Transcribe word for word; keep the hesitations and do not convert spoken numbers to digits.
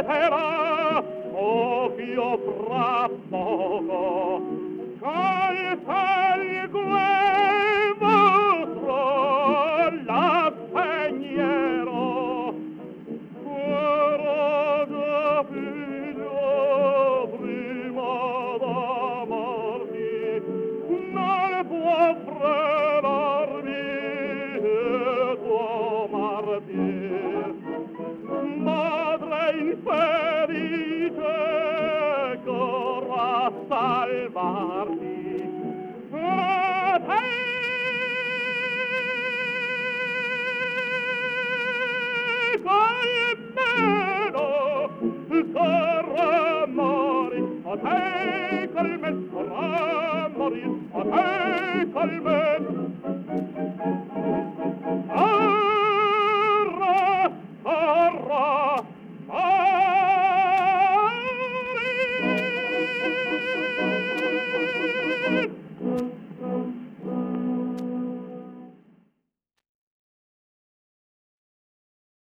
salverà, oh io fra poco, col sangue vostro la spegnerò. Guarda figlio prima d'amarti, non può fredarmi tuo martir. Madre infelice, corra a salvarti. A te Calmeno, corra a morir, a te Calmeno, corra a morir, a te Calmeno.